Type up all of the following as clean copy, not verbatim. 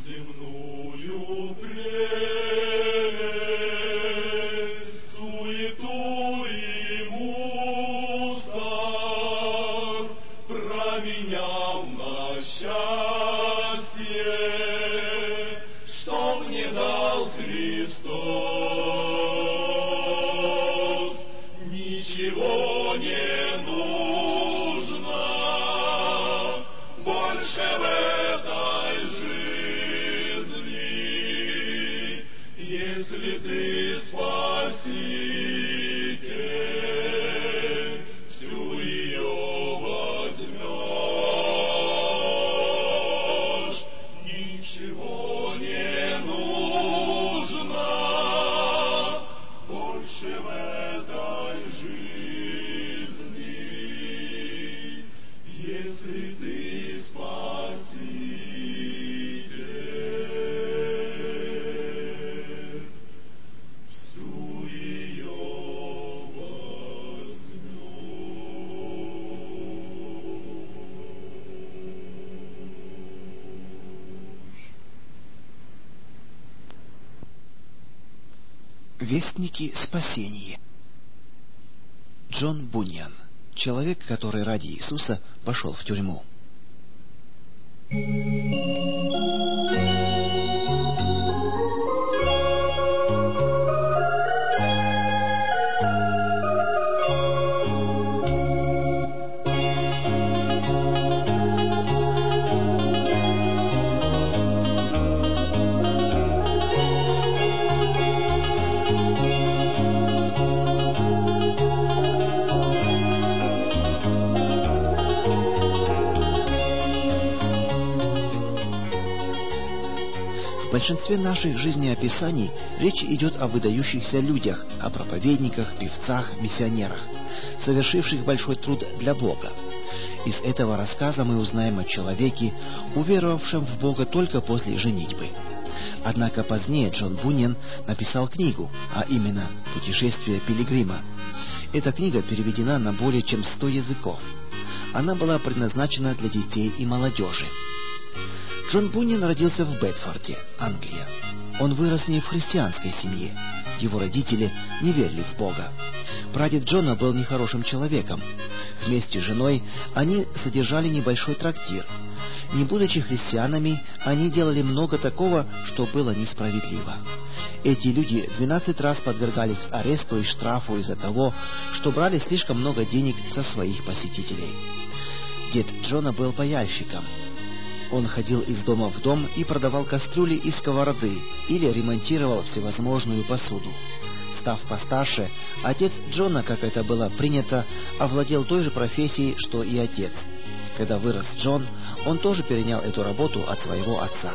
земную прелесть, суету и мусор променял на счастье, что мне дал Христос. Ничего не нужно больше в этой жизни, если ты Спаситель, всю ее возьмешь. Ничего не нужно больше в этой жизни, если ты Спаситель, всю ее возьмешь. Вестники спасения. Джон Буньян, человек, который ради Иисуса пошел в тюрьму. В большинстве наших жизнеописаний речь идет о выдающихся людях, о проповедниках, певцах, миссионерах, совершивших большой труд для Бога. Из этого рассказа мы узнаем о человеке, уверовавшем в Бога только после женитьбы. Однако позднее Джон Буньян написал книгу, а именно «Путешествие пилигрима». Эта книга переведена на более чем 100 языков. Она была предназначена для детей и молодежи. Джон Буньян родился в Бетфорде, Англия. Он вырос не в христианской семье. Его родители не верили в Бога. Прадед Джона был нехорошим человеком. Вместе с женой они содержали небольшой трактир. Не будучи христианами, они делали много такого, что было несправедливо. Эти люди 12 раз подвергались аресту и штрафу из-за того, что брали слишком много денег со своих посетителей. Дед Джона был паяльщиком. Он ходил из дома в дом и продавал кастрюли и сковороды или ремонтировал всевозможную посуду. Став постарше, отец Джона, как это было принято, овладел той же профессией, что и отец. Когда вырос Джон, он тоже перенял эту работу от своего отца.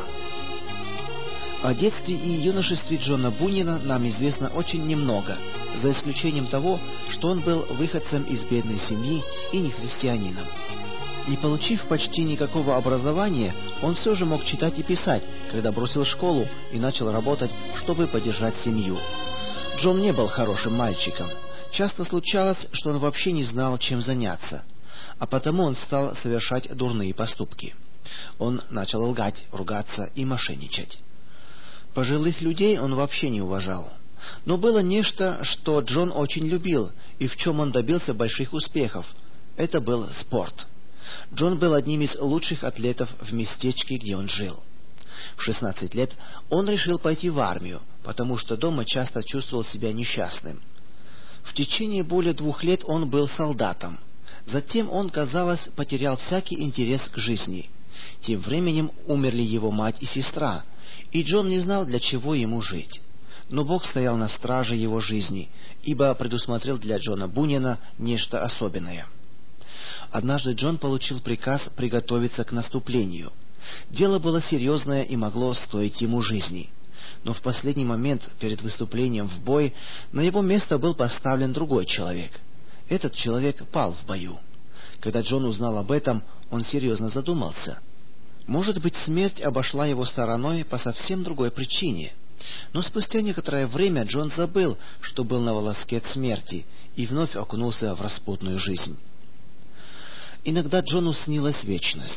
О детстве и юношестве Джона Буньяна нам известно очень немного, за исключением того, что он был выходцем из бедной семьи и не христианином. Не получив почти никакого образования, он все же мог читать и писать, когда бросил школу и начал работать, чтобы поддержать семью. Джон не был хорошим мальчиком. Часто случалось, что он вообще не знал, чем заняться, а потому он стал совершать дурные поступки. Он начал лгать, ругаться и мошенничать. Пожилых людей он вообще не уважал. Но было нечто, что Джон очень любил и в чем он добился больших успехов. Это был спорт. Джон был одним из лучших атлетов в местечке, где он жил. В 16 лет он решил пойти в армию, потому что дома часто чувствовал себя несчастным. В течение более 2 лет он был солдатом. Затем он, казалось, потерял всякий интерес к жизни. Тем временем умерли его мать и сестра, и Джон не знал, для чего ему жить. Но Бог стоял на страже его жизни, ибо предусмотрел для Джона Буньяна нечто особенное. Однажды Джон получил приказ приготовиться к наступлению. Дело было серьезное и могло стоить ему жизни. Но в последний момент перед выступлением в бой на его место был поставлен другой человек. Этот человек пал в бою. Когда Джон узнал об этом, он серьезно задумался. Может быть, смерть обошла его стороной по совсем другой причине. Но спустя некоторое время Джон забыл, что был на волоске от смерти, и вновь окунулся в распутную жизнь. Иногда Джону снилась вечность.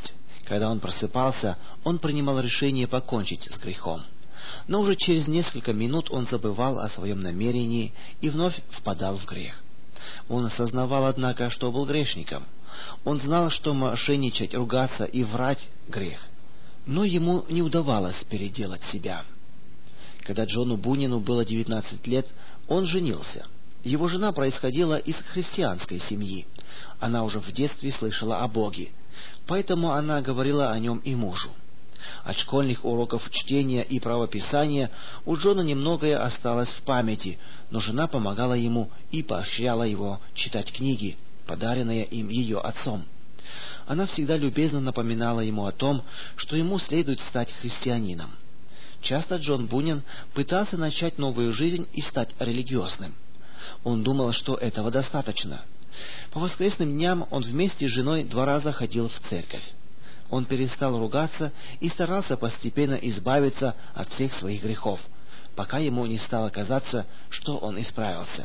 Когда он просыпался, он принимал решение покончить с грехом. Но уже через несколько минут он забывал о своем намерении и вновь впадал в грех. Он осознавал, однако, что был грешником. Он знал, что мошенничать, ругаться и врать — грех. Но ему не удавалось переделать себя. Когда Джону Бунину было 19 лет, он женился. Его жена происходила из христианской семьи. Она уже в детстве слышала о Боге, поэтому она говорила о нем и мужу. От школьных уроков чтения и правописания у Джона немногое осталось в памяти, но жена помогала ему и поощряла его читать книги, подаренные им ее отцом. Она всегда любезно напоминала ему о том, что ему следует стать христианином. Часто Джон Бунин пытался начать новую жизнь и стать религиозным. Он думал, что этого достаточно. По воскресным дням он вместе с женой 2 раза ходил в церковь. Он перестал ругаться и старался постепенно избавиться от всех своих грехов, пока ему не стало казаться, что он исправился.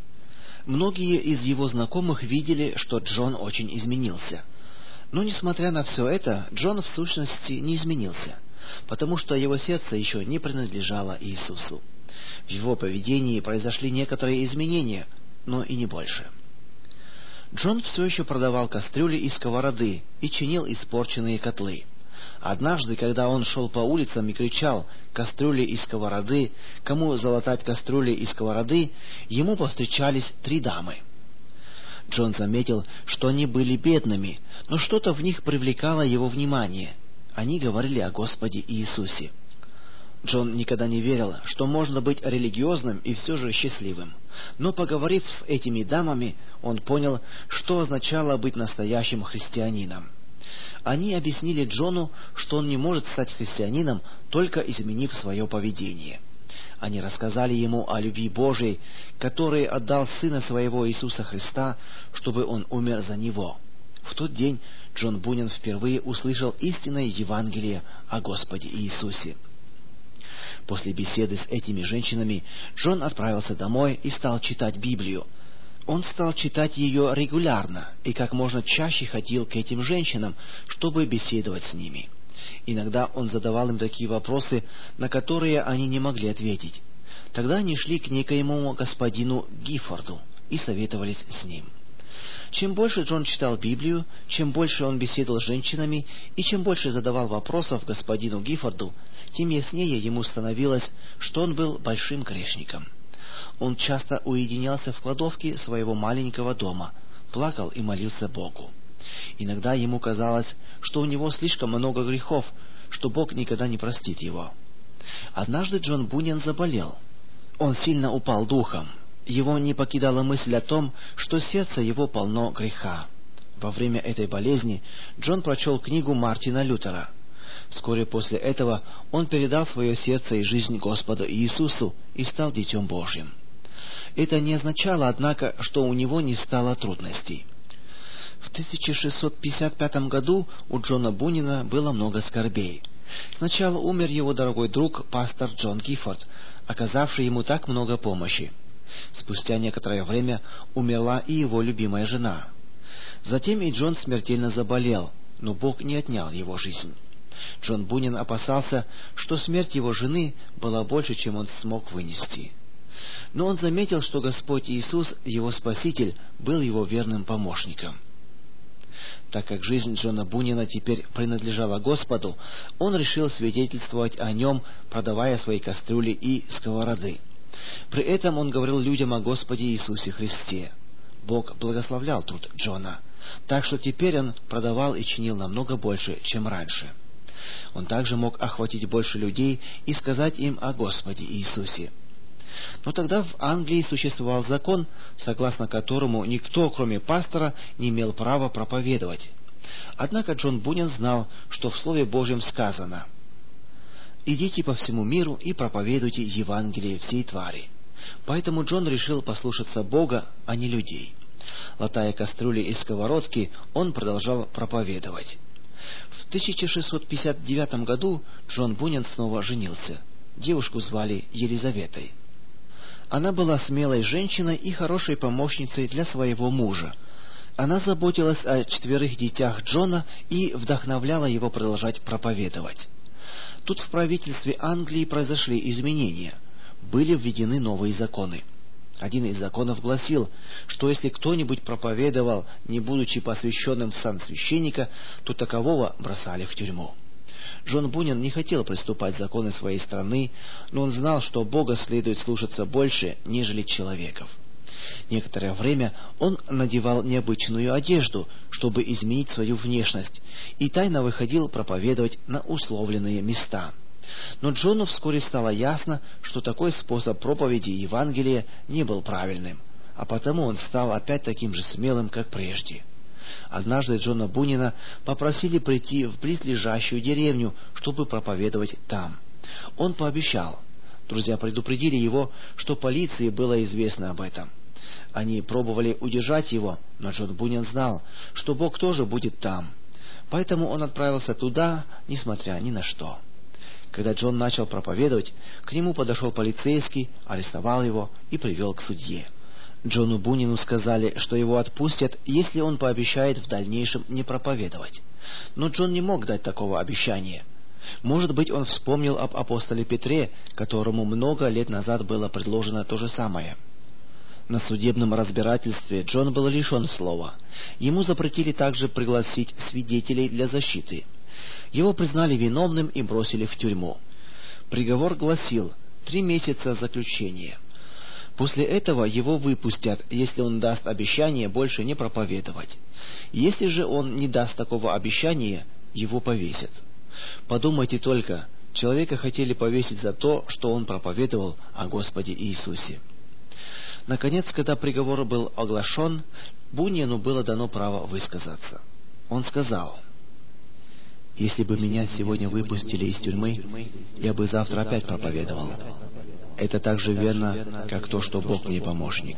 Многие из его знакомых видели, что Джон очень изменился. Но, несмотря на все это, Джон в сущности не изменился, потому что его сердце еще не принадлежало Иисусу. В его поведении произошли некоторые изменения, но и не больше. Джон все еще продавал кастрюли и сковороды и чинил испорченные котлы. Однажды, когда он шел по улицам и кричал «Кастрюли и сковороды! Кому залатать кастрюли и сковороды?», ему повстречались 3 дамы. Джон заметил, что они были бедными, но что-то в них привлекало его внимание. Они говорили о Господе Иисусе. Джон никогда не верил, что можно быть религиозным и все же счастливым. Но, поговорив с этими дамами, он понял, что означало быть настоящим христианином. Они объяснили Джону, что он не может стать христианином, только изменив свое поведение. Они рассказали ему о любви Божией, который отдал Сына Своего Иисуса Христа, чтобы Он умер за него. В тот день Джон Бунин впервые услышал истинное Евангелие о Господе Иисусе. После беседы с этими женщинами Джон отправился домой и стал читать Библию. Он стал читать ее регулярно и как можно чаще ходил к этим женщинам, чтобы беседовать с ними. Иногда он задавал им такие вопросы, на которые они не могли ответить. Тогда они шли к некоему господину Гиффорду и советовались с ним. Чем больше Джон читал Библию, чем больше он беседовал с женщинами и чем больше задавал вопросов господину Гиффорду, тем яснее ему становилось, что он был большим грешником. Он часто уединялся в кладовке своего маленького дома, плакал и молился Богу. Иногда ему казалось, что у него слишком много грехов, что Бог никогда не простит его. Однажды Джон Бунин заболел. Он сильно упал духом. Его не покидала мысль о том, что сердце его полно греха. Во время этой болезни Джон прочел книгу Мартина Лютера. Вскоре после этого он передал свое сердце и жизнь Господу Иисусу и стал Детем Божьим. Это не означало, однако, что у него не стало трудностей. В 1655 году у Джона Бунина было много скорбей. Сначала умер его дорогой друг, пастор Джон Гиффорд, оказавший ему так много помощи. Спустя некоторое время умерла и его любимая жена. Затем и Джон смертельно заболел, но Бог не отнял его жизнь. Джон Бунин опасался, что смерть его жены была больше, чем он смог вынести. Но он заметил, что Господь Иисус, его Спаситель, был его верным помощником. Так как жизнь Джона Бунина теперь принадлежала Господу, он решил свидетельствовать о нем, продавая свои кастрюли и сковороды. При этом он говорил людям о Господе Иисусе Христе. Бог благословлял труд Джона, так что теперь он продавал и чинил намного больше, чем раньше. Он также мог охватить больше людей и сказать им о Господе Иисусе. Но тогда в Англии существовал закон, согласно которому никто, кроме пастора, не имел права проповедовать. Однако Джон Бунин знал, что в Слове Божьем сказано: «Идите по всему миру и проповедуйте Евангелие всей твари». Поэтому Джон решил послушаться Бога, а не людей. Латая кастрюли и сковородки, он продолжал проповедовать. В 1659 году Джон Бунин снова женился. Девушку звали Елизаветой. Она была смелой женщиной и хорошей помощницей для своего мужа. Она заботилась о 4 детях Джона и вдохновляла его продолжать проповедовать. Тут в правительстве Англии произошли изменения. Были введены новые законы. Один из законов гласил, что если кто-нибудь проповедовал, не будучи посвященным в сан священника, то такового бросали в тюрьму. Джон Бунин не хотел приступать законы своей страны, но он знал, что Бога следует слушаться больше, нежели человеков. Некоторое время он надевал необычную одежду, чтобы изменить свою внешность, и тайно выходил проповедовать на условленные места. Но Джону вскоре стало ясно, что такой способ проповеди Евангелия не был правильным, а потому он стал опять таким же смелым, как прежде. Однажды Джона Бунина попросили прийти в близлежащую деревню, чтобы проповедовать там. Он пообещал. Друзья предупредили его, что полиции было известно об этом. Они пробовали удержать его, но Джон Бунин знал, что Бог тоже будет там. Поэтому он отправился туда, несмотря ни на что. Когда Джон начал проповедовать, к нему подошел полицейский, арестовал его и привел к судье. Джону Бунину сказали, что его отпустят, если он пообещает в дальнейшем не проповедовать. Но Джон не мог дать такого обещания. Может быть, он вспомнил об апостоле Петре, которому много лет назад было предложено то же самое. На судебном разбирательстве Джон был лишен слова. Ему запретили также пригласить свидетелей для защиты. Его признали виновным и бросили в тюрьму. Приговор гласил 3 месяца заключения. После этого его выпустят, если он даст обещание больше не проповедовать. Если же он не даст такого обещания, его повесят. Подумайте только, человека хотели повесить за то, что он проповедовал о Господе Иисусе. Наконец, когда приговор был оглашен, Бунину было дано право высказаться. Он сказал: «Если бы меня сегодня выпустили из тюрьмы, я бы завтра опять проповедовал. Это так же верно, как то, что Бог мне помощник».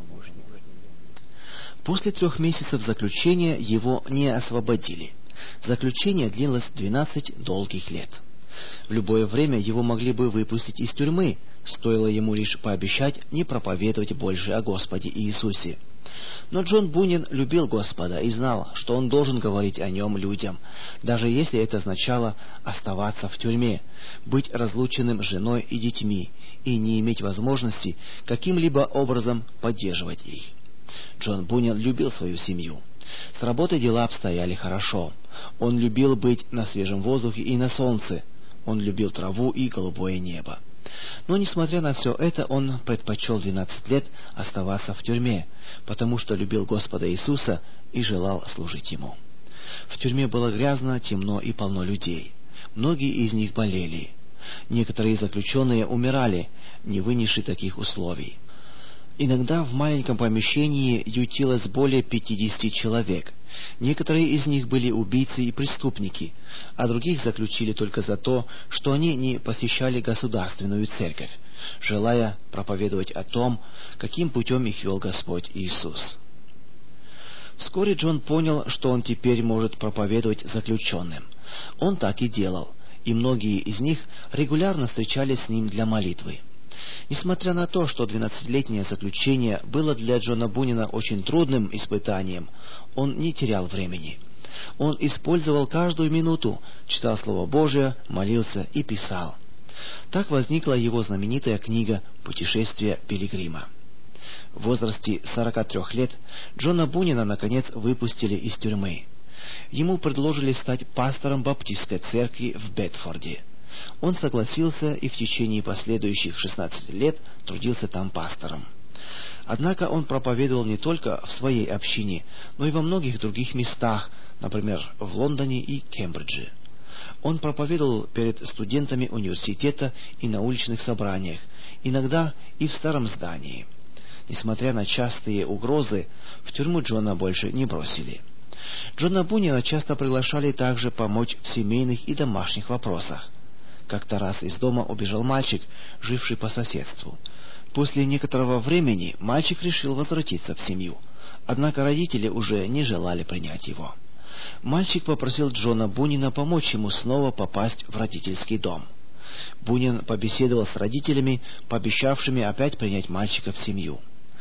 После 3 месяцев заключения его не освободили. Заключение длилось 12 долгих лет. В любое время его могли бы выпустить из тюрьмы, стоило ему лишь пообещать не проповедовать больше о Господе Иисусе. Но Джон Бунин любил Господа и знал, что он должен говорить о Нем людям, даже если это означало оставаться в тюрьме, быть разлученным с женой и детьми и не иметь возможности каким-либо образом поддерживать их. Джон Бунин любил свою семью. С работой дела обстояли хорошо. Он любил быть на свежем воздухе и на солнце. Он любил траву и голубое небо. Но, несмотря на все это, он предпочел 12 лет оставаться в тюрьме, потому что любил Господа Иисуса и желал служить Ему. В тюрьме было грязно, темно и полно людей. Многие из них болели. Некоторые заключенные умирали, не вынесши таких условий. Иногда в маленьком помещении ютилось более 50 человек. Некоторые из них были убийцы и преступники, а других заключили только за то, что они не посещали государственную церковь, желая проповедовать о том, каким путем их вел Господь Иисус. Вскоре Джон понял, что он теперь может проповедовать заключенным. Он так и делал, и многие из них регулярно встречались с ним для молитвы. Несмотря на то, что 12-летнее заключение было для Джона Бунина очень трудным испытанием, он не терял времени. Он использовал каждую минуту, читал Слово Божие, молился и писал. Так возникла его знаменитая книга «Путешествие пилигрима». В возрасте 43 лет Джона Бунина наконец выпустили из тюрьмы. Ему предложили стать пастором баптистской церкви в Бетфорде. Он согласился и в течение последующих 16 лет трудился там пастором. Однако он проповедовал не только в своей общине, но и во многих других местах, например, в Лондоне и Кембридже. Он проповедовал перед студентами университета и на уличных собраниях, иногда и в старом здании. Несмотря на частые угрозы, в тюрьму Джона больше не бросили. Джона Бунина часто приглашали также помочь в семейных и домашних вопросах. Как-то раз из дома убежал мальчик, живший по соседству. После некоторого времени мальчик решил возвратиться в семью, однако родители уже не желали принять его. Мальчик попросил Джона Бунина помочь ему снова попасть в родительский дом. Бунин побеседовал с родителями, пообещавшими опять принять мальчика в семью.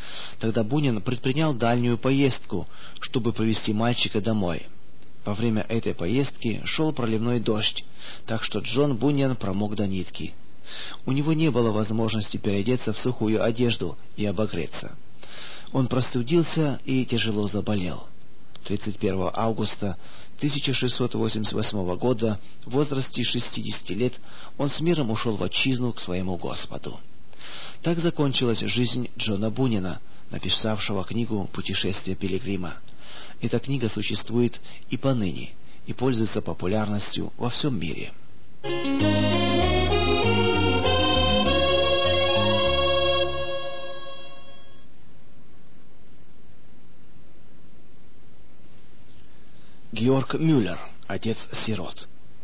Тогда Бунин предпринял дальнюю поездку, чтобы привезти мальчика домой. Во время этой поездки шел проливной дождь, так что Джон Буньян промок до нитки. У него не было возможности переодеться в сухую одежду и обогреться. Он простудился и тяжело заболел. 31 августа 1688 года, в возрасте 60 лет, он с миром ушел в отчизну к своему Господу. Так закончилась жизнь Джона Бунина, написавшего книгу «Путешествие пилигрима». Эта книга существует и поныне, и пользуется популярностью во всем мире. Георг Мюллер, отец сирот.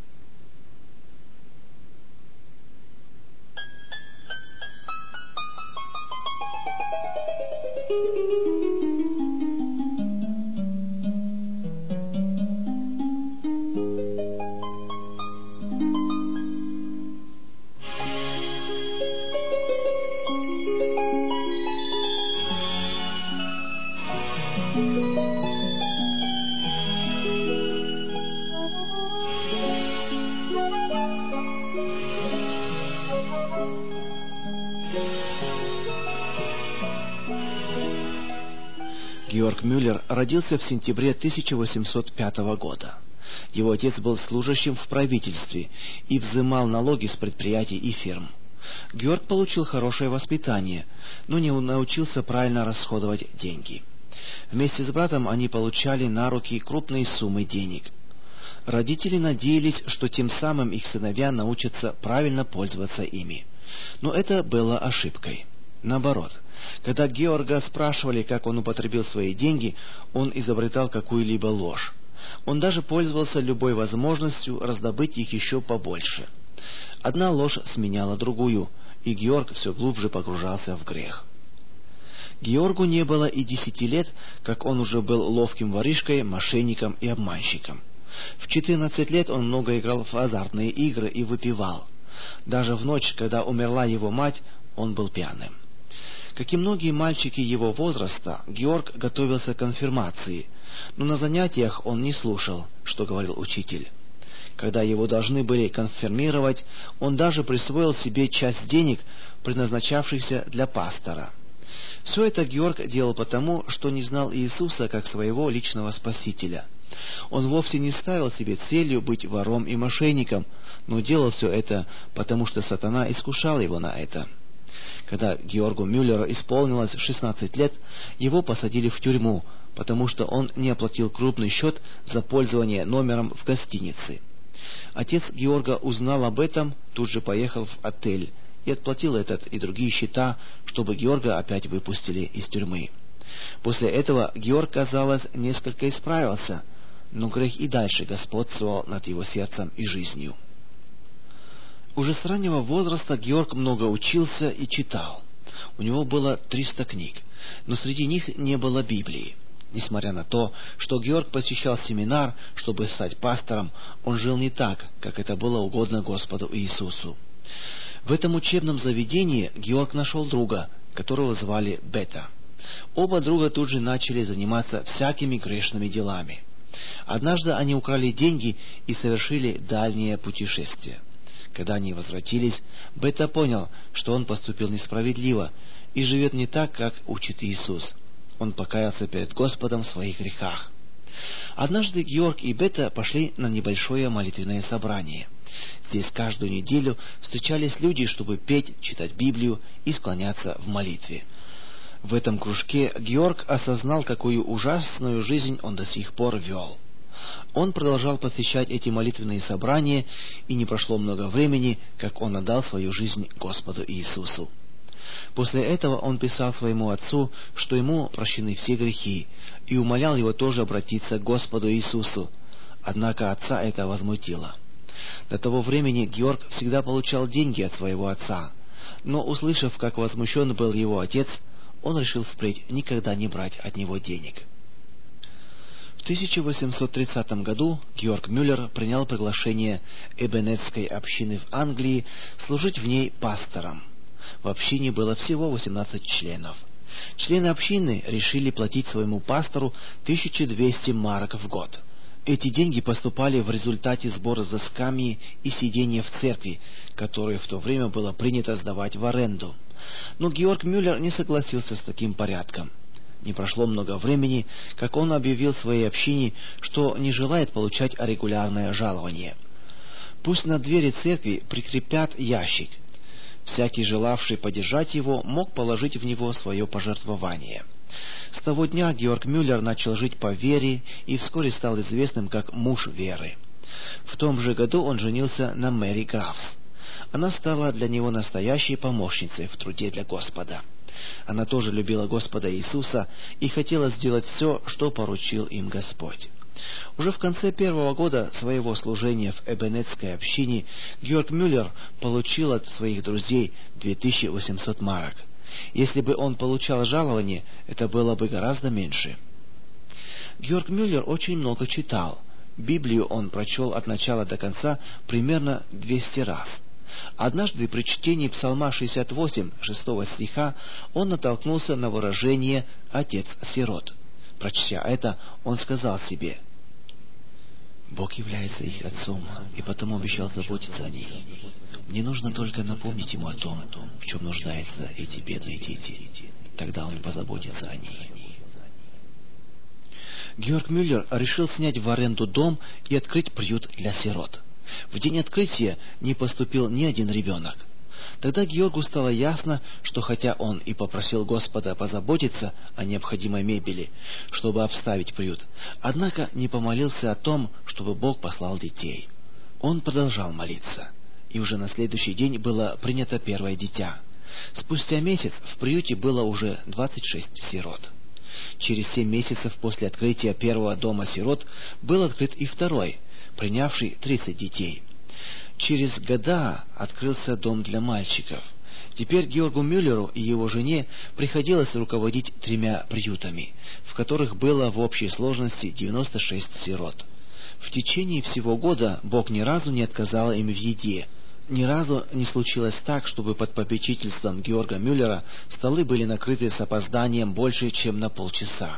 Георг Мюллер родился в сентябре 1805 года. Его отец был служащим в правительстве и взимал налоги с предприятий и фирм. Георг получил хорошее воспитание, но не научился правильно расходовать деньги. Вместе с братом они получали на руки крупные суммы денег. Родители надеялись, что тем самым их сыновья научатся правильно пользоваться ими. Но это было ошибкой. Наоборот, когда Георга спрашивали, как он употребил свои деньги, он изобретал какую-либо ложь. Он даже пользовался любой возможностью раздобыть их еще побольше. Одна ложь сменяла другую, и Георг все глубже погружался в грех. Георгу не было и 10 лет, как он уже был ловким воришкой, мошенником и обманщиком. В 14 лет он много играл в азартные игры и выпивал. Даже в ночь, когда умерла его мать, он был пьяным. Как и многие мальчики его возраста, Георг готовился к конфирмации, но на занятиях он не слушал, что говорил учитель. Когда его должны были конфирмировать, он даже присвоил себе часть денег, предназначавшихся для пастора. Все это Георг делал потому, что не знал Иисуса как своего личного спасителя. Он вовсе не ставил себе целью быть вором и мошенником, но делал все это, потому что сатана искушал его на это. Когда Георгу Мюллеру исполнилось 16 лет, его посадили в тюрьму, потому что он не оплатил крупный счет за пользование номером в гостинице. Отец Георга узнал об этом, тут же поехал в отель и отплатил этот и другие счета, чтобы Георга опять выпустили из тюрьмы. После этого Георг, казалось, несколько исправился, но грех и дальше господствовал над его сердцем и жизнью. Уже с раннего возраста Георг много учился и читал. У него было 300 книг, но среди них не было Библии. Несмотря на то, что Георг посещал семинар, чтобы стать пастором, он жил не так, как это было угодно Господу Иисусу. В этом учебном заведении Георг нашел друга, которого звали Бета. Оба друга тут же начали заниматься всякими грешными делами. Однажды они украли деньги и совершили дальнее путешествие. Когда они возвратились, Бета понял, что он поступил несправедливо и живет не так, как учит Иисус. Он покаялся перед Господом в своих грехах. Однажды Георг и Бета пошли на небольшое молитвенное собрание. Здесь каждую неделю встречались люди, чтобы петь, читать Библию и склоняться в молитве. В этом кружке Георг осознал, какую ужасную жизнь он до сих пор вел. Он продолжал посещать эти молитвенные собрания, и не прошло много времени, как он отдал свою жизнь Господу Иисусу. После этого он писал своему отцу, что ему прощены все грехи, и умолял его тоже обратиться к Господу Иисусу. Однако отца это возмутило. До того времени Георг всегда получал деньги от своего отца, но, услышав, как возмущен был его отец, он решил впредь никогда не брать от него денег. В 1830 году Георг Мюллер принял приглашение Эбенетской общины в Англии служить в ней пастором. В общине было всего 18 членов. Члены общины решили платить своему пастору 1200 марок в год. Эти деньги поступали в результате сбора за скамьи и сидения в церкви, которые в то время было принято сдавать в аренду. Но Георг Мюллер не согласился с таким порядком. Не прошло много времени, как он объявил своей общине, что не желает получать регулярное жалование. Пусть на двери церкви прикрепят ящик. Всякий, желавший поддержать его, мог положить в него свое пожертвование. С того дня Георг Мюллер начал жить по вере и вскоре стал известным как муж веры. В том же году он женился на Мэри Графс. Она стала для него настоящей помощницей в труде для Господа. Она тоже любила Господа Иисуса и хотела сделать все, что поручил им Господь. Уже в конце первого года своего служения в Эбенетской общине Георг Мюллер получил от своих друзей 2800 марок. Если бы он получал жалование, это было бы гораздо меньше. Георг Мюллер очень много читал. Библию он прочел от начала до конца примерно 200 раз. Однажды при чтении Псалма 68, 6 стиха, он натолкнулся на выражение «отец-сирот». Прочтя это, он сказал себе: «Бог является их отцом, и потому обещал заботиться о них. Мне нужно только напомнить ему о том, в чем нуждаются эти бедные дети. Тогда он позаботится о них». Георг Мюллер решил снять в аренду дом и открыть приют для сирот. В день открытия не поступил ни один ребенок. Тогда Георгу стало ясно, что хотя он и попросил Господа позаботиться о необходимой мебели, чтобы обставить приют, однако не помолился о том, чтобы Бог послал детей. Он продолжал молиться, и уже на следующий день было принято первое дитя. Спустя месяц в приюте было уже 26 сирот. Через 7 месяцев после открытия первого дома сирот был открыт и второй, принявший 30 детей. Через года открылся дом для мальчиков. Теперь Георгу Мюллеру и его жене приходилось руководить 3 приютами, в которых было в общей сложности 96 сирот. В течение всего года Бог ни разу не отказал им в еде. Ни разу не случилось так, чтобы под попечительством Георга Мюллера столы были накрыты с опозданием больше, чем на полчаса.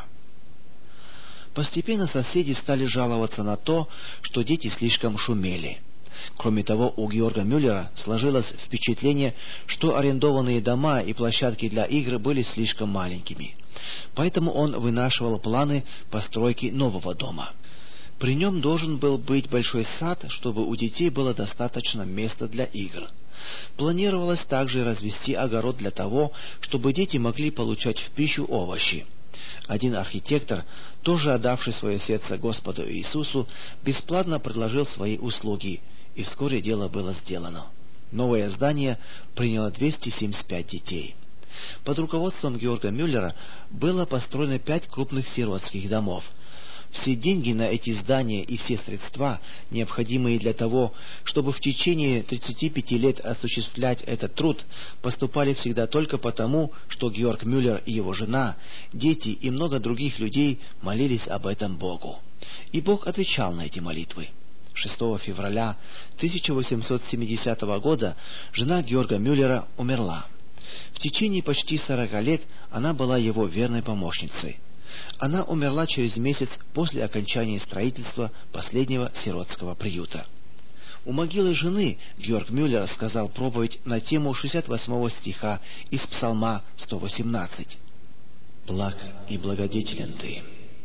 Постепенно соседи стали жаловаться на то, что дети слишком шумели. Кроме того, у Георга Мюллера сложилось впечатление, что арендованные дома и площадки для игр были слишком маленькими. Поэтому он вынашивал планы постройки нового дома. При нем должен был быть большой сад, чтобы у детей было достаточно места для игр. Планировалось также развести огород для того, чтобы дети могли получать в пищу овощи. Один архитектор, тоже отдавший свое сердце Господу Иисусу, бесплатно предложил свои услуги, и вскоре дело было сделано. Новое здание приняло 275 детей. Под руководством Георга Мюллера было построено 5 крупных сиротских домов. Все деньги на эти здания и все средства, необходимые для того, чтобы в течение 35 лет осуществлять этот труд, поступали всегда только потому, что Георг Мюллер и его жена, дети и много других людей молились об этом Богу. И Бог отвечал на эти молитвы. 6 февраля 1870 года жена Георга Мюллера умерла. В течение почти 40 лет она была его верной помощницей. Она умерла через месяц после окончания строительства последнего сиротского приюта. У могилы жены Георг Мюллер сказал проповедь на тему 68 стиха из Псалма 118. «Благ и благодетелен ты».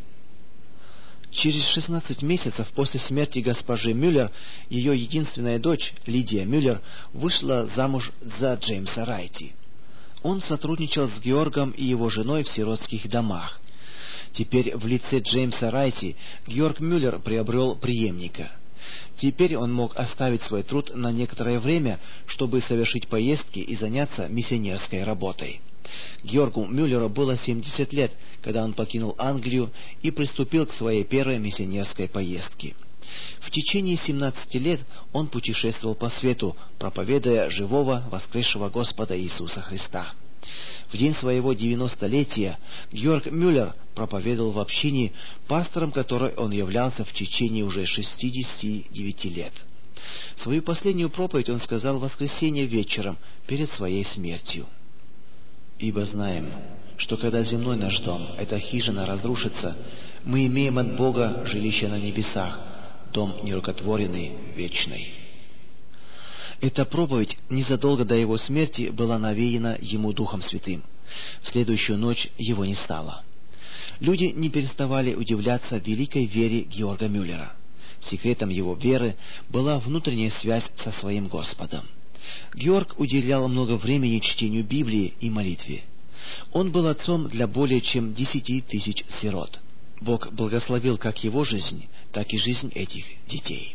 Через 16 месяцев после смерти госпожи Мюллер ее единственная дочь, Лидия Мюллер, вышла замуж за Джеймса Райти. Он сотрудничал с Георгом и его женой в сиротских домах. Теперь в лице Джеймса Райти Георг Мюллер приобрел преемника. Теперь он мог оставить свой труд на некоторое время, чтобы совершить поездки и заняться миссионерской работой. Георгу Мюллеру было 70 лет, когда он покинул Англию и приступил к своей первой миссионерской поездке. В течение 17 лет он путешествовал по свету, проповедуя живого, воскресшего Господа Иисуса Христа. В день своего 90-летия Георг Мюллер проповедовал в общине, пастором которой он являлся в течение уже 69 лет. Свою последнюю проповедь он сказал в воскресенье вечером, перед своей смертью. Ибо знаем, что когда земной наш дом, эта хижина, разрушится, мы имеем от Бога жилище на небесах, дом нерукотворенный, вечный». Эта проповедь незадолго до его смерти была навеяна ему Духом Святым. В следующую ночь его не стало. Люди не переставали удивляться великой вере Георга Мюллера. Секретом его веры была внутренняя связь со своим Господом. Георг уделял много времени чтению Библии и молитве. Он был отцом для более чем 10 тысяч сирот. Бог благословил как его жизнь, так и жизнь этих детей.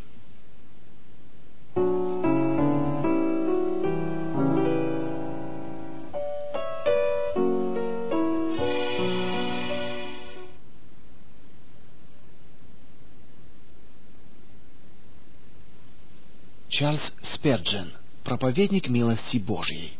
Чарльз Сперджен, проповедник милости Божьей.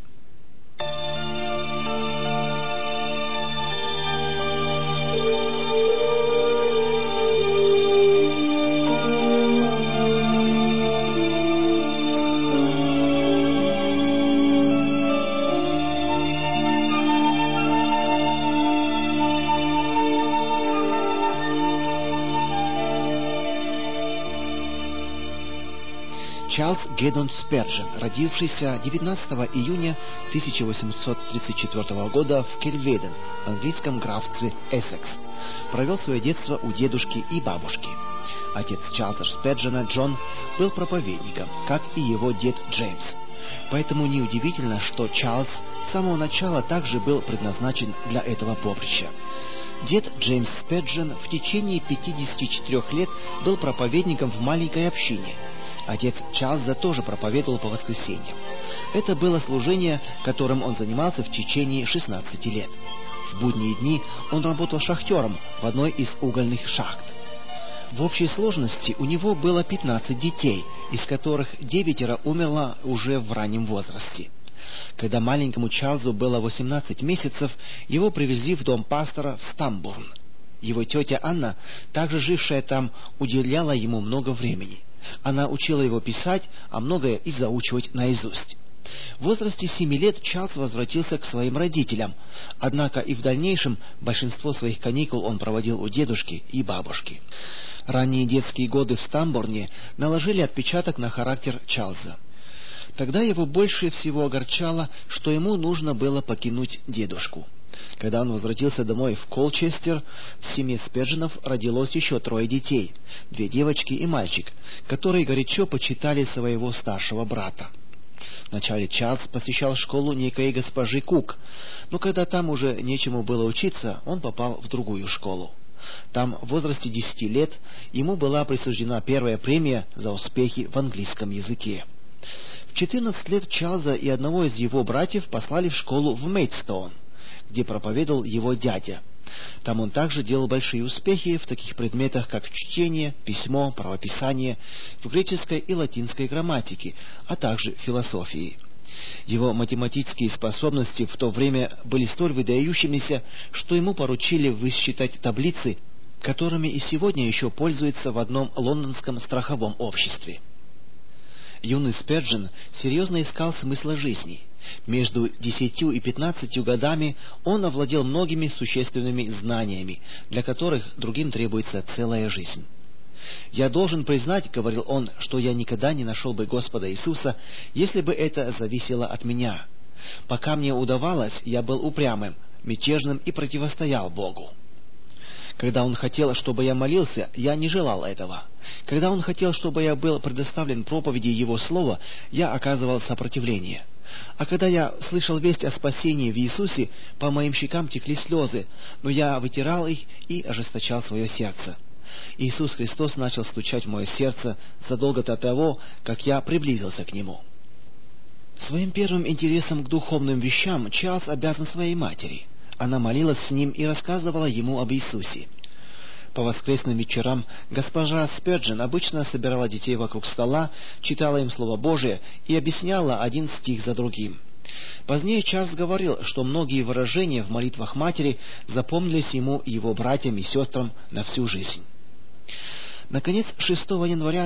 Чарльз Гедон Сперджен, родившийся 19 июня 1834 года в Кельведен, в английском графстве Эссекс, провел свое детство у дедушки и бабушки. Отец Чарльза Сперджена, Джон, был проповедником, как и его дед Джеймс. Поэтому неудивительно, что Чарльз с самого начала также был предназначен для этого поприща. Дед Джеймс Сперджен в течение 54 лет был проповедником в маленькой общине. Отец Чарльза тоже проповедовал по воскресеньям. Это было служение, которым он занимался в течение 16 лет. В будние дни он работал шахтером в одной из угольных шахт. В общей сложности у него было 15 детей, из которых 9 умерло уже в раннем возрасте. Когда маленькому Чарльзу было 18 месяцев, его привезли в дом пастора в Стамбурн. Его тетя Анна, также жившая там, уделяла ему много времени. Она учила его писать, а многое и заучивать наизусть. В возрасте 7 лет Чарльз возвратился к своим родителям, однако и в дальнейшем большинство своих каникул он проводил у дедушки и бабушки. Ранние детские годы в Стамбурне наложили отпечаток на характер Чарльза. Тогда его больше всего огорчало, что ему нужно было покинуть дедушку. Когда он возвратился домой в Колчестер, в семье Спердженов родилось еще 3 детей, 2 девочки и мальчик, которые горячо почитали своего старшего брата. Вначале Чарльз посещал школу некой госпожи Кук, но когда там уже нечему было учиться, он попал в другую школу. Там в возрасте 10 лет ему была присуждена первая премия за успехи в английском языке. В 14 лет Чарльза и одного из его братьев послали в школу в Мейдстоун, где проповедовал его дядя. Там он также делал большие успехи в таких предметах, как чтение, письмо, правописание, в греческой и латинской грамматике, а также философии. Его математические способности в то время были столь выдающимися, что ему поручили высчитать таблицы, которыми и сегодня еще пользуются в одном лондонском страховом обществе. Юный Сперджен серьезно искал смысла жизни. Между 10 и 15 годами он овладел многими существенными знаниями, для которых другим требуется целая жизнь. «Я должен признать, — говорил он, — что я никогда не нашел бы Господа Иисуса, если бы это зависело от меня. Пока мне удавалось, я был упрямым, мятежным и противостоял Богу. Когда Он хотел, чтобы я молился, я не желал этого. Когда Он хотел, чтобы я был предоставлен проповеди Его Слова, я оказывал сопротивление. А когда я слышал весть о спасении в Иисусе, по моим щекам текли слезы, но я вытирал их и ожесточал свое сердце. Иисус Христос начал стучать в мое сердце задолго до того, как я приблизился к Нему». Своим первым интересом к духовным вещам Чарльз обязан своей матери. Она молилась с ним и рассказывала ему об Иисусе. По воскресным вечерам госпожа Сперджен обычно собирала детей вокруг стола, читала им Слово Божие и объясняла один стих за другим. Позднее Чарльз говорил, что многие выражения в молитвах матери запомнились ему и его братьям и сестрам на всю жизнь. Наконец, 6 января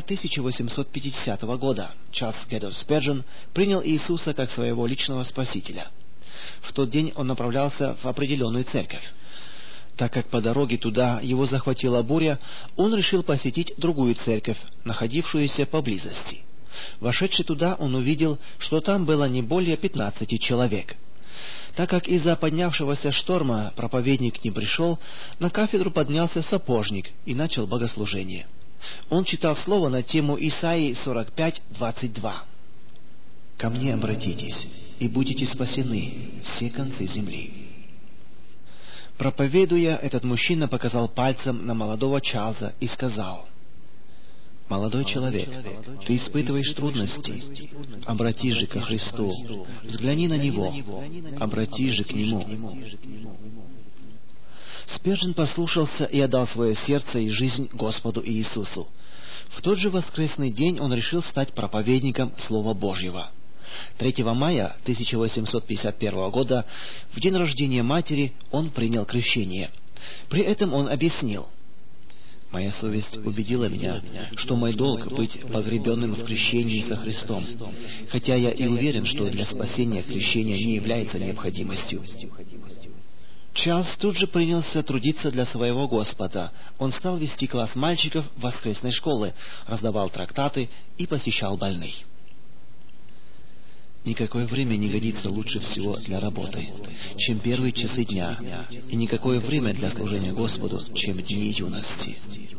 1850 года Чарльз Гедон Сперджен принял Иисуса как своего личного спасителя. В тот день он направлялся в определенную церковь. Так как по дороге туда его захватила буря, он решил посетить другую церковь, находившуюся поблизости. Вошедший туда, он увидел, что там было не более 15 человек. Так как из-за поднявшегося шторма проповедник не пришел, на кафедру поднялся сапожник и начал богослужение. Он читал слово на тему Исаии 45:22. «Ко мне обратитесь, и будете спасены все концы земли». Проповедуя, этот мужчина показал пальцем на молодого Чарльза и сказал: «Молодой человек, ты испытываешь трудности. Обратись же ко Христу. Взгляни на Него. Обратись же к Нему». Спержен послушался и отдал свое сердце и жизнь Господу Иисусу. В тот же воскресный день он решил стать проповедником Слова Божьего. 3 мая 1851 года, в день рождения матери, он принял крещение. При этом он объяснил: «Моя совесть убедила меня, что мой долг быть погребенным в крещении со Христом, хотя я и уверен, что для спасения крещение не является необходимостью». Чарльз тут же принялся трудиться для своего Господа. Он стал вести класс мальчиков воскресной школы, раздавал трактаты и посещал больных. Никакое время не годится лучше всего для работы, чем первые часы дня, и никакое время для служения Господу, чем дни юности.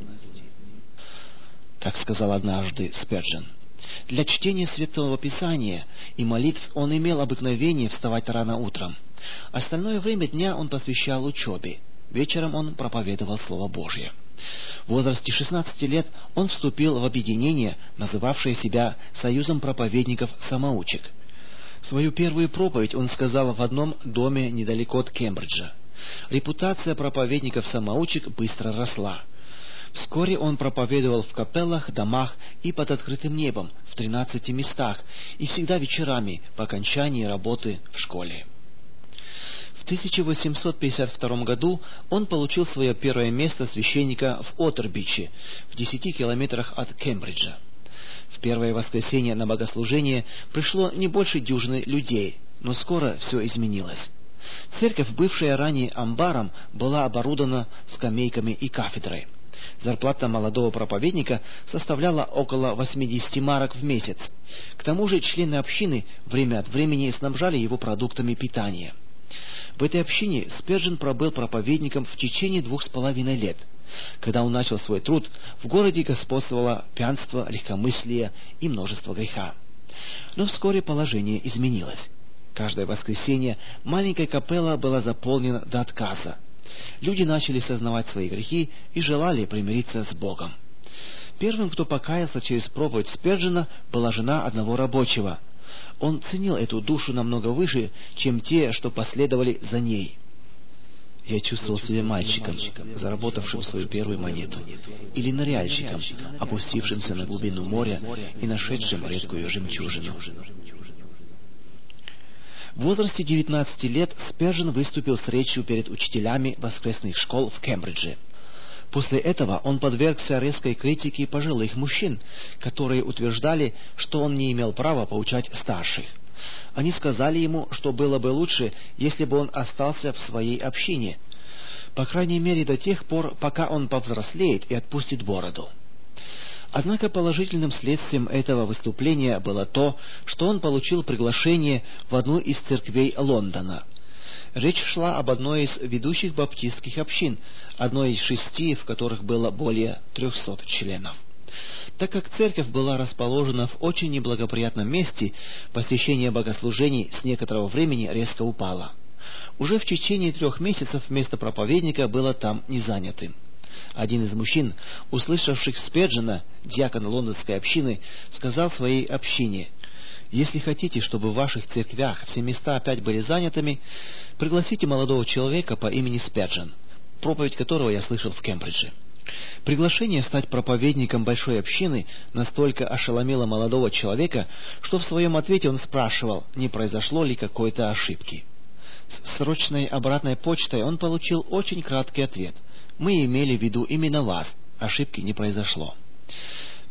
Так сказал однажды Спержен. Для чтения Святого Писания и молитв он имел обыкновение вставать рано утром. Остальное время дня он посвящал учебе. Вечером он проповедовал Слово Божье. В возрасте 16 лет он вступил в объединение, называвшее себя Союзом проповедников-самоучек. Свою первую проповедь он сказал в одном доме недалеко от Кембриджа. Репутация проповедников-самоучек быстро росла. Вскоре он проповедовал в капеллах, домах и под открытым небом в 13 местах, и всегда вечерами по окончании работы в школе. В 1852 году он получил свое первое место священника в Оттербиче, в 10 километрах от Кембриджа. В первое воскресенье на богослужение пришло не больше дюжины людей, но скоро все изменилось. Церковь, бывшая ранее амбаром, была оборудована скамейками и кафедрой. Зарплата молодого проповедника составляла около 80 марок в месяц. К тому же члены общины время от времени снабжали его продуктами питания. В этой общине Спержен пробыл проповедником в течение 2,5 лет. Когда он начал свой труд, в городе господствовало пьянство, легкомыслие и множество греха. Но вскоре положение изменилось. Каждое воскресенье маленькая капелла была заполнена до отказа. Люди начали сознавать свои грехи и желали примириться с Богом. Первым, кто покаялся через проповедь Спержена, была жена одного рабочего. Он ценил эту душу намного выше, чем те, что последовали за ней. Я чувствовал себя мальчиком, заработавшим свою первую монету, или ныряльщиком, опустившимся на глубину моря и нашедшим редкую жемчужину. В возрасте 19 лет Спержен выступил с речью перед учителями воскресных школ в Кембридже. После этого он подвергся резкой критике пожилых мужчин, которые утверждали, что он не имел права поучать старших. Они сказали ему, что было бы лучше, если бы он остался в своей общине, по крайней мере до тех пор, пока он повзрослеет и отпустит бороду. Однако положительным следствием этого выступления было то, что он получил приглашение в одну из церквей Лондона. Речь шла об одной из ведущих баптистских общин, одной из 6, в которых было более 300 членов. Так как церковь была расположена в очень неблагоприятном месте, посещение богослужений с некоторого времени резко упало. Уже в течение 3 месяцев место проповедника было там не занятым. Один из мужчин, услышавших Спержена, диакон лондонской общины, сказал своей общине: «Если хотите, чтобы в ваших церквях все места опять были занятыми, пригласите молодого человека по имени Спержен, проповедь которого я слышал в Кембридже». Приглашение стать проповедником большой общины настолько ошеломило молодого человека, что в своем ответе он спрашивал, не произошло ли какой-то ошибки. С срочной обратной почтой он получил очень краткий ответ: «Мы имели в виду именно вас, ошибки не произошло».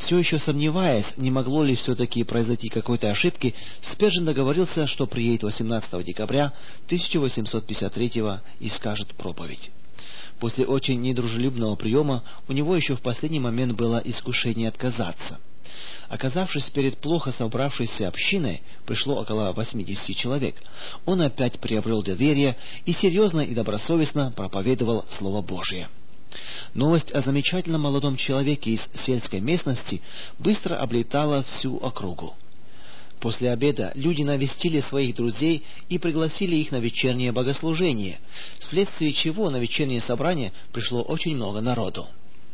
Все еще сомневаясь, не могло ли все-таки произойти какой-то ошибки, Спержен договорился, что приедет 18 декабря 1853 и скажет проповедь. После очень недружелюбного приема у него еще в последний момент было искушение отказаться. Оказавшись перед плохо собравшейся общиной, пришло около 80 человек, он опять приобрел доверие и серьезно и добросовестно проповедовал Слово Божие. Новость о замечательном молодом человеке из сельской местности быстро облетала всю округу. После обеда люди навестили своих друзей и пригласили их на вечернее богослужение, вследствие чего на вечернее собрание пришло очень много народу.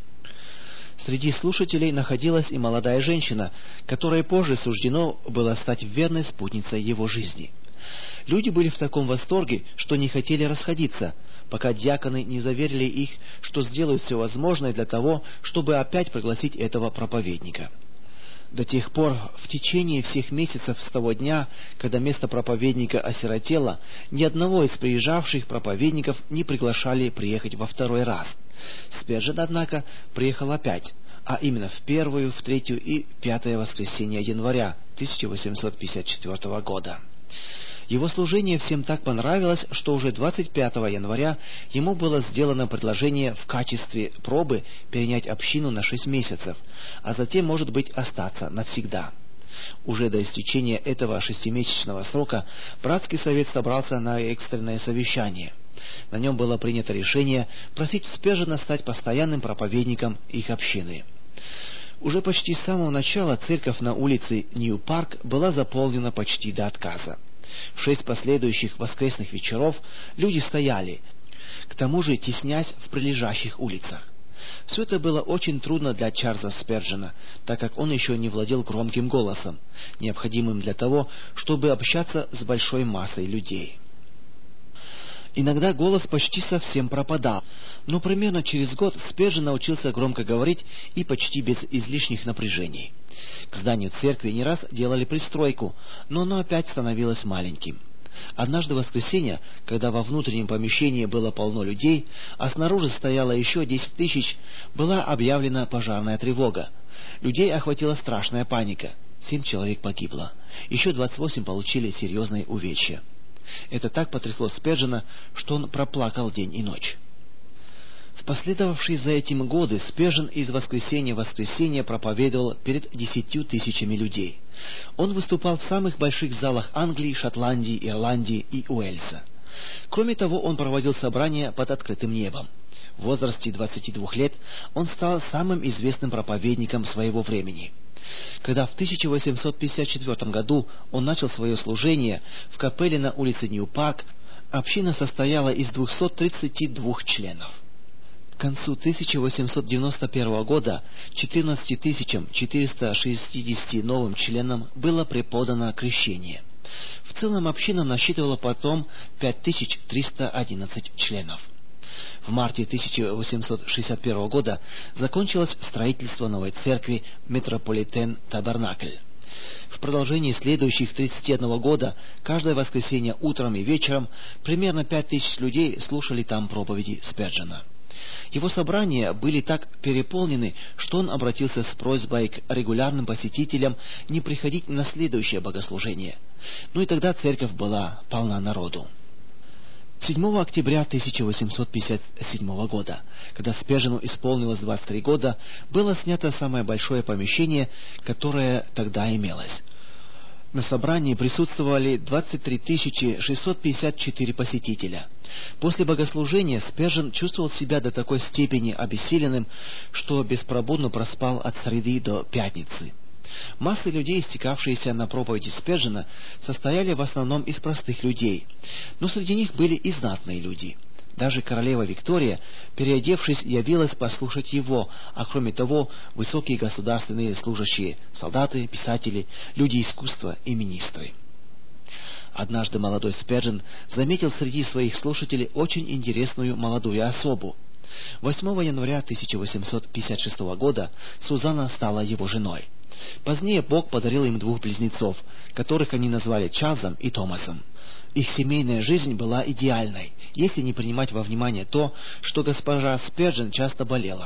Среди слушателей находилась и молодая женщина, которой позже суждено было стать верной спутницей его жизни. Люди были в таком восторге, что не хотели расходиться, пока диаконы не заверили их, что сделают все возможное для того, чтобы опять пригласить этого проповедника. До тех пор, в течение всех месяцев с того дня, когда место проповедника осиротело, ни одного из приезжавших проповедников не приглашали приехать во второй раз. Спержен, однако, приехал опять, а именно в первую, в третью и пятое воскресенье января 1854 года. Его служение всем так понравилось, что уже 25 января ему было сделано предложение в качестве пробы перенять общину на 6 месяцев, а затем, может быть, остаться навсегда. Уже до истечения этого 6-месячного срока братский совет собрался на экстренное совещание. На нем было принято решение просить Спержена стать постоянным проповедником их общины. Уже почти с самого начала церковь на улице Нью-Парк была заполнена почти до отказа. В 6 последующих воскресных вечеров люди стояли, к тому же теснясь в прилежащих улицах. Все это было очень трудно для Чарльза Спержена, так как он еще не владел громким голосом, необходимым для того, чтобы общаться с большой массой людей. Иногда голос почти совсем пропадал, но примерно через год Спержен научился громко говорить и почти без излишних напряжений. К зданию церкви не раз делали пристройку, но оно опять становилось маленьким. Однажды в воскресенье, когда во внутреннем помещении было полно людей, а снаружи стояло еще 10 тысяч, была объявлена пожарная тревога. Людей охватила страшная паника. 7 человек погибло. Еще 28 получили серьезные увечья. Это так потрясло Спержена, что он проплакал день и ночь. В последовавшие за этим годы Спержен из воскресенья в воскресенье проповедовал перед 10 тысячами людей. Он выступал в самых больших залах Англии, Шотландии, Ирландии и Уэльса. Кроме того, он проводил собрания под открытым небом. В возрасте 22 лет он стал самым известным проповедником своего времени. Когда в 1854 году он начал свое служение в капелле на улице Нью-Парк, община состояла из 232 членов. К концу 1891 года 14 460 новым членам было преподано крещение. В целом община насчитывала потом 5311 членов. В марте 1861 года закончилось строительство новой церкви Метрополитен-Табернакль. В продолжении следующих 31 года каждое воскресенье утром и вечером примерно 5000 людей слушали там проповеди Спержена. Его собрания были так переполнены, что он обратился с просьбой к регулярным посетителям не приходить на следующее богослужение. Ну и тогда церковь была полна народу. 7 октября 1857 года, когда Спержену исполнилось 23 года, было снято самое большое помещение, которое тогда имелось. На собрании присутствовали 23 654 посетителя. После богослужения Спержен чувствовал себя до такой степени обессиленным, что беспробудно проспал от среды до пятницы. Массы людей, стекавшиеся на проповеди Спержена, состояли в основном из простых людей, но среди них были и знатные люди. Даже королева Виктория, переодевшись, явилась послушать его, а кроме того, высокие государственные служащие, солдаты, писатели, люди искусства и министры. Однажды молодой Спержен заметил среди своих слушателей очень интересную молодую особу. 8 января 1856 года Сузанна стала его женой. Позднее Бог подарил им 2 близнецов, которых они назвали Чарльзом и Томасом. Их семейная жизнь была идеальной, если не принимать во внимание то, что госпожа Спержен часто болела.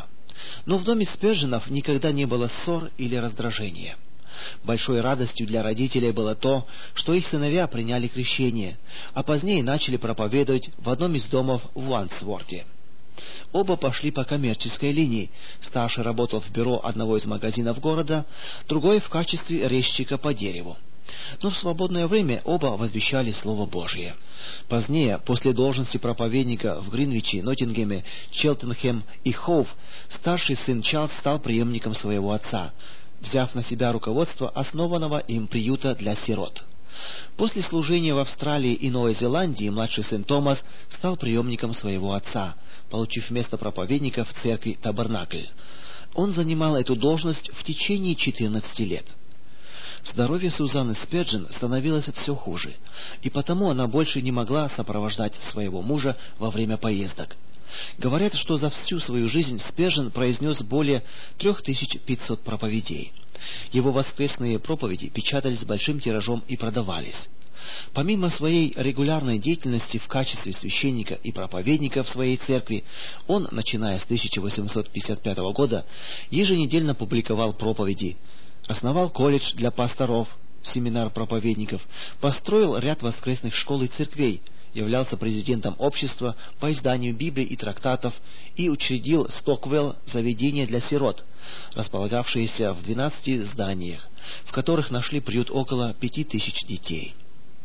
Но в доме Сперженов никогда не было ссор или раздражения. Большой радостью для родителей было то, что их сыновья приняли крещение, а позднее начали проповедовать в одном из домов в Уандсворте. Оба пошли по коммерческой линии. Старший работал в бюро одного из магазинов города, другой в качестве резчика по дереву. Но в свободное время оба возвещали Слово Божие. Позднее, после должности проповедника в Гринвиче, Ноттингеме, Челтенхэм и Хоув, старший сын Чарльз стал преемником своего отца, взяв на себя руководство основанного им приюта для сирот. После служения в Австралии и Новой Зеландии младший сын Томас стал преемником своего отца, получив место проповедника в церкви Табернакль. Он занимал эту должность в течение 14 лет. Здоровье Сюзанны Спержен становилось все хуже, и потому она больше не могла сопровождать своего мужа во время поездок. Говорят, что за всю свою жизнь Спержен произнес более 3500 проповедей. Его воскресные проповеди печатались большим тиражом и продавались. Помимо своей регулярной деятельности в качестве священника и проповедника в своей церкви, он, начиная с 1855 года, еженедельно публиковал проповеди, основал колледж для пасторов, семинар проповедников, построил ряд воскресных школ и церквей, являлся президентом общества по изданию Библии и трактатов и учредил Стоквелл заведение для сирот, располагавшееся в 12 зданиях, в которых нашли приют около 5000 детей.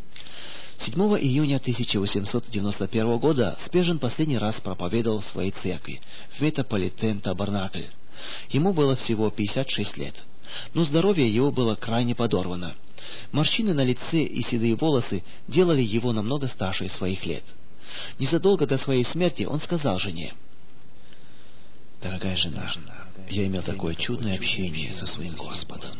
7 июня 1891 года Спержен последний раз проповедовал в своей церкви, в Метрополитен Табернакль. Ему было всего 56 лет, но здоровье его было крайне подорвано. Морщины на лице и седые волосы делали его намного старше своих лет. Незадолго до своей смерти он сказал жене: «Дорогая жена, я имел такое чудное общение со своим Господом».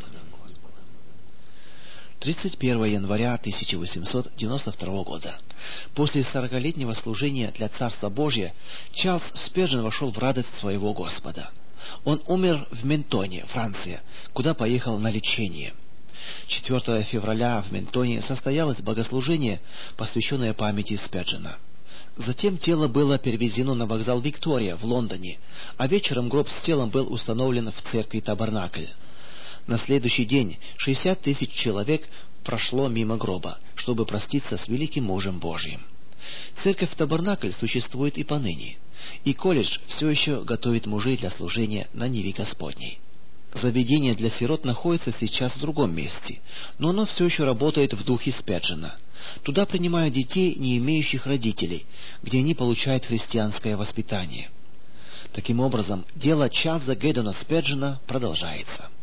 31 января 1892 года. После 40-летнего служения для Царства Божия Чарльз Спержен вошел в радость своего Господа. Он умер в Ментоне, Франция, куда поехал на лечение. 4 февраля в Ментоне состоялось богослужение, посвященное памяти Спержена. Затем тело было перевезено на вокзал Виктория в Лондоне, а вечером гроб с телом был установлен в церкви Табернакль. На следующий день 60 000 человек прошло мимо гроба, чтобы проститься с великим мужем Божьим. Церковь Табернакль существует и поныне, и колледж все еще готовит мужей для служения на ниве Господней. Заведение для сирот находится сейчас в другом месте, но оно все еще работает в духе Спержена. Туда принимают детей, не имеющих родителей, где они получают христианское воспитание. Таким образом, дело Чарльза Геддона Спержена продолжается.